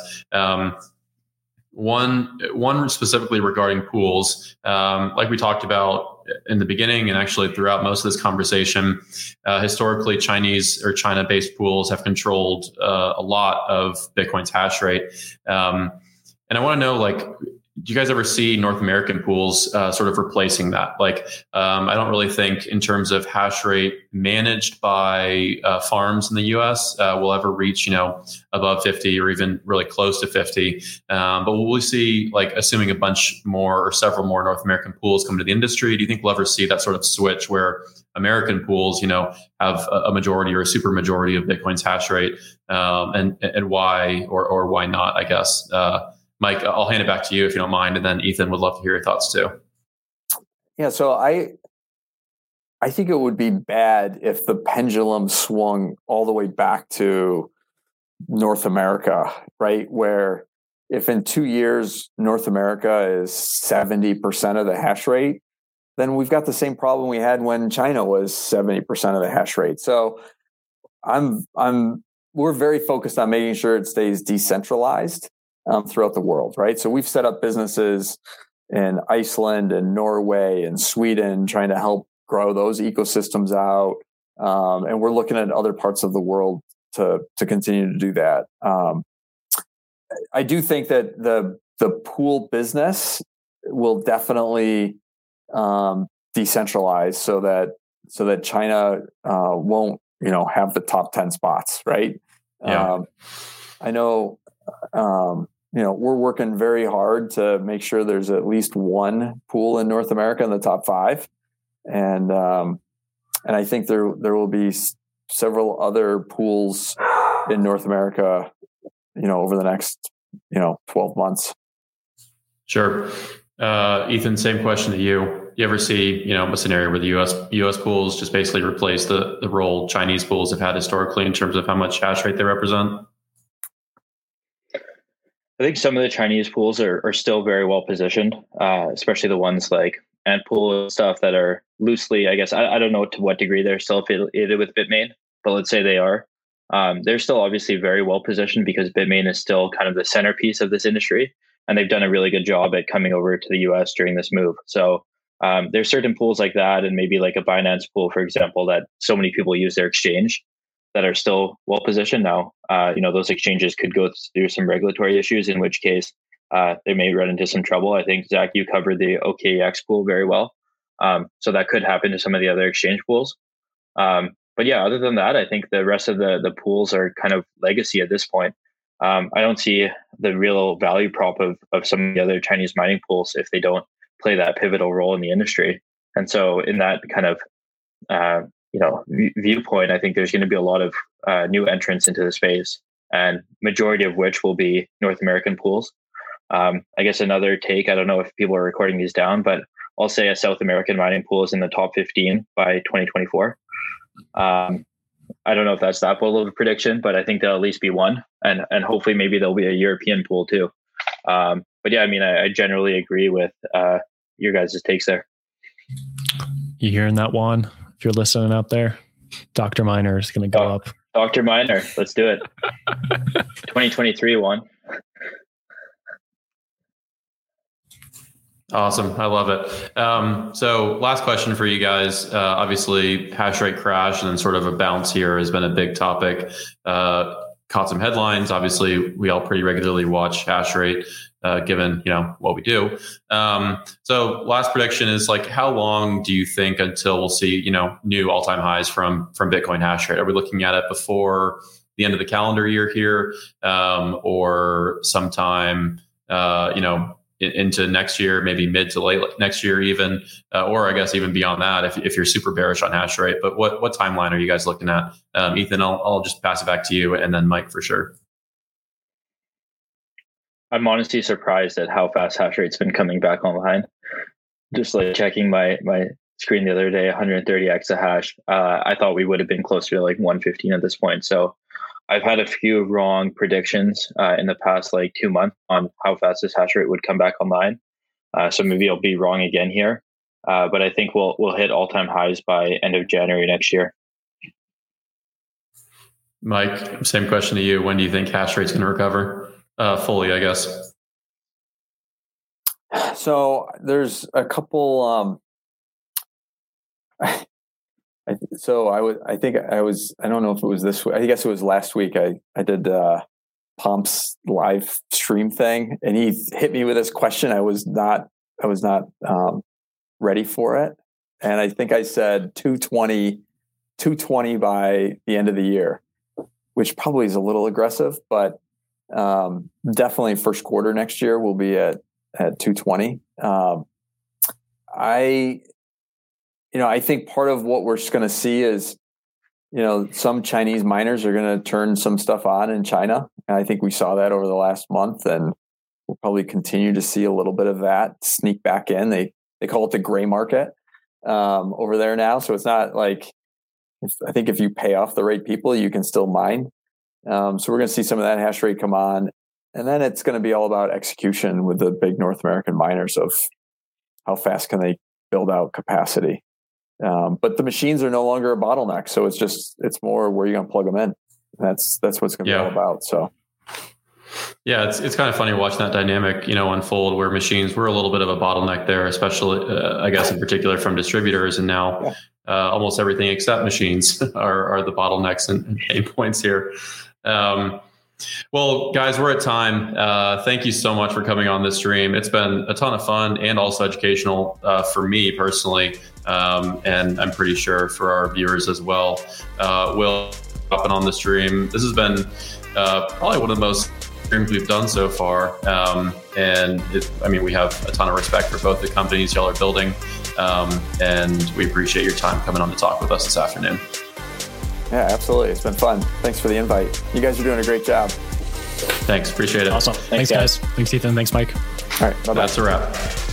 One specifically regarding pools, like we talked about in the beginning and actually throughout most of this conversation, historically China-based pools have controlled a lot of Bitcoin's hash rate. And I want to know, do you guys ever see North American pools sort of replacing that? I don't really think in terms of hash rate managed by farms in the US will ever reach, above 50 or even really close to 50. But will we see, assuming a bunch more or several more North American pools come to the industry, do you think we'll ever see that sort of switch where American pools, have a majority or a super majority of Bitcoin's hash rate, and why or why not, I guess? Mike, I'll hand it back to you if you don't mind, and then Ethan would love to hear your thoughts too. Yeah, so I think it would be bad if the pendulum swung all the way back to North America, right? Where if in 2 years North America is 70% of the hash rate, then we've got the same problem we had when China was 70% of the hash rate. So we're very focused on making sure it stays decentralized throughout the world, right? So we've set up businesses in Iceland and Norway and Sweden, trying to help grow those ecosystems out. And we're looking at other parts of the world to continue to do that. I do think that the pool business will definitely decentralize so that China won't have the top 10 spots, right? Yeah. I know, we're working very hard to make sure there's at least one pool in North America in the top 5. And I think there will be several other pools in North America, over the next, 12 months. Sure. Ethan, same question to you. You ever see, a scenario where the US pools just basically replace the role Chinese pools have had historically in terms of how much hash rate they represent? I think some of the Chinese pools are still very well positioned, especially the ones like Antpool and stuff that are loosely, I guess, I don't know to what degree they're still affiliated with Bitmain, but let's say they are. They're still obviously very well positioned because Bitmain is still kind of the centerpiece of this industry. And they've done a really good job at coming over to the US during this move. So there's certain pools like that, and maybe like a Binance pool, for example, that so many people use their exchange that are still well positioned now. Those exchanges could go through some regulatory issues, in which case they may run into some trouble. I think, Zach, you covered the OKEX pool very well. So that could happen to some of the other exchange pools. But yeah, other than that, I think the rest of the pools are kind of legacy at this point. I don't see the real value prop of some of the other Chinese mining pools if they don't play that pivotal role in the industry. And so in that kind of viewpoint, I think there's going to be a lot of new entrants into the space, and majority of which will be North American pools. I guess another take, I don't know if people are recording these down, but I'll say a South American mining pool is in the top 15 by 2024. I don't know if that's that bold of a prediction, but I think there'll at least be one, and hopefully maybe there'll be a European pool too. But yeah, I mean, I generally agree with your guys' takes there. You hearing that, Juan? If you're listening out there, Dr. Miner is going to go up. Dr. Miner, let's do it. 2023 Juan. Awesome. I love it. So last question for you guys. Obviously, hash rate crash and then sort of a bounce here has been a big topic. Caught some headlines. Obviously, we all pretty regularly watch hash rate, given what we do. So last prediction is like, how long do you think until we'll see new all-time highs from Bitcoin hash rate? Are we looking at it before the end of the calendar year here, or sometime into next year, maybe mid to late next year even, or I guess even beyond that if you're super bearish on hash rate? But what timeline are you guys looking at? Ethan, I'll just pass it back to you, and then Mike for sure. I'm honestly surprised at how fast hash rate's been coming back online. Just like checking my screen the other day, 130 exahash. I thought we would have been closer to like 115 at this point. So I've had a few wrong predictions in the past like 2 months on how fast this hash rate would come back online. So maybe I'll be wrong again here. But I think we'll hit all-time highs by end of January next year. Mike, same question to you. When do you think hash rate's going to recover fully, I guess? So there's a couple... I don't know if it was this week. I guess it was last week. I did Pomp's live stream thing, and he hit me with this question. I was not ready for it. And I think I said 220 by the end of the year, which probably is a little aggressive, but definitely first quarter next year we'll be at 220. I think part of what we're going to see is, some Chinese miners are going to turn some stuff on in China. And I think we saw that over the last month, and we'll probably continue to see a little bit of that sneak back in. They call it the gray market over there now. So it's not like, I think if you pay off the right people, you can still mine. So we're going to see some of that hash rate come on. And then it's going to be all about execution with the big North American miners of how fast can they build out capacity. But the machines are no longer a bottleneck. So it's more where you're going to plug them in. That's what it's going to be all about. So. Yeah, it's kind of funny watching that dynamic, unfold where machines were a little bit of a bottleneck there, especially, I guess, in particular from distributors. And now almost everything except machines are the bottlenecks and pain points here. Well, guys, we're at time. Thank you so much for coming on this stream. It's been a ton of fun and also educational for me personally, and I'm pretty sure for our viewers as well. Will, hopping on the stream. This has been probably one of the most streams we've done so far, and we have a ton of respect for both the companies y'all are building, and we appreciate your time coming on to talk with us this afternoon. Yeah, absolutely. It's been fun. Thanks for the invite. You guys are doing a great job. Thanks. Appreciate it. Awesome. Thanks guys. Thanks, Ethan. Thanks, Mike. All right. Bye-bye. That's a wrap.